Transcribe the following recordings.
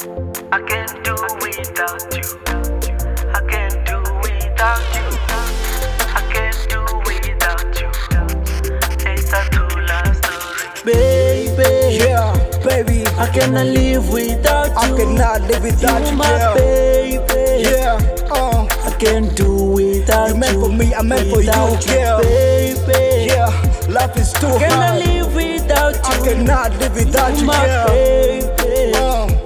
I can't do without you. I can't do without you. I can't do without you. It's a true love story. Baby, Yeah, baby, I cannot live without you. I cannot live without You you, my girl. baby. Yeah, I can't do without you. You meant for me, I meant for you, Without girl. baby. yeah, life is too I cannot hard. live without I you. cannot live without You you, my girl. baby.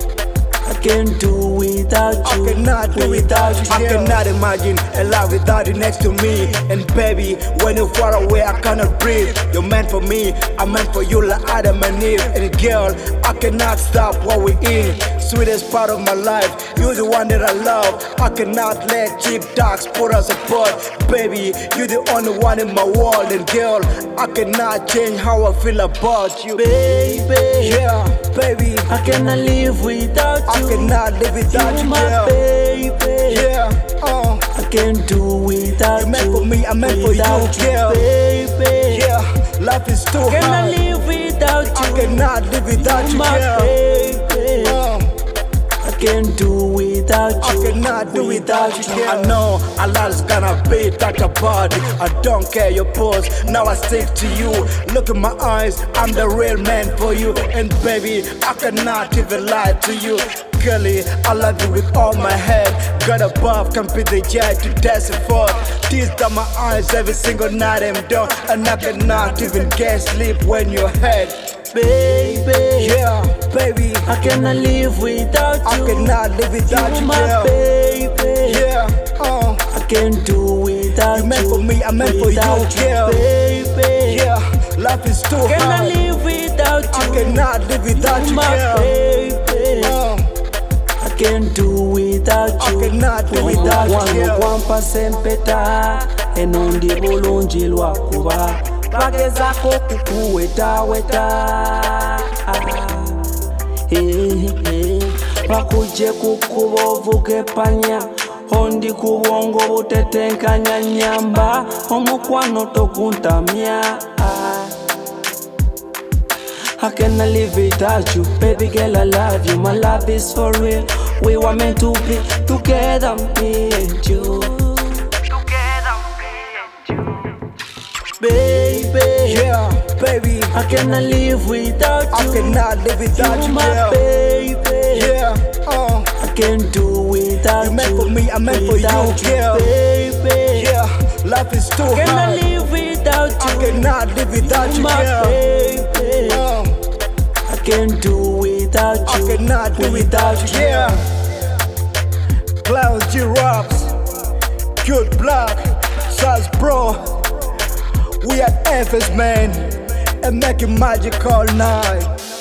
Uh, I can't do without you. I cannot do without you. I cannot imagine a life without you next to me. And baby, when you're far away, I cannot breathe. You're meant for me, I'm meant for you like Adam and Eve. And girl, I cannot stop what we in. Sweetest part of my life, you're the one that I love. I cannot let cheap talks put us apart. Baby, you're the only one in my world. And girl, I cannot change how I feel about you. Baby, Yeah, baby, I cannot live without I you. cannot live without You you, my girl. baby. Yeah, I can't do without You you. meant for me, I meant for you, Without girl. baby. yeah, life is too I cannot hard. live without I you. cannot live without you, My girl. baby. I can't do without I you. cannot do without you, girl. I know a lot is gonna be touch about it. I don't care your pose, now I stick to you. Look in my eyes, I'm the real man for you. And baby, I cannot even lie to you. Girlie, I love you with all my head. God above can be the judge to test it for. Tears down my eyes every single night I'm done. And I cannot even get sleep when you're head. Baby, Yeah, baby, I cannot live without I you. cannot live without You you, my girl. baby. Yeah, I can't do without You you. meant for me, I meant for you, Without girl. baby. yeah, life is too I cannot hard. live without you. I cannot live without you, My girl. baby. I can't do without I you. cannot do without you, girl. Wampa sempeta enondi bulungi lwakuba bagezaako kukuwetaweta bakujje kukuba ovuga epanya ondi ku bwongo butetenkanya nyamba omukwano tokuntamya. I cannot live without you, baby girl, I love you. My love is for real. We were meant to be together, me and you. Together, me and you. Baby, Yeah, baby, I cannot live without I you. cannot live without You you, my girl. baby. Yeah, I can't do without You you. meant for me, I meant for you, Without girl. baby. yeah, life is too I cannot hard. live without I you. cannot live without you, My girl. baby. I can't do without I you. cannot do without you, yeah. Clowns, G-Rocks, Good Black, Saz Bro. We are Evans, man, and making magic all night.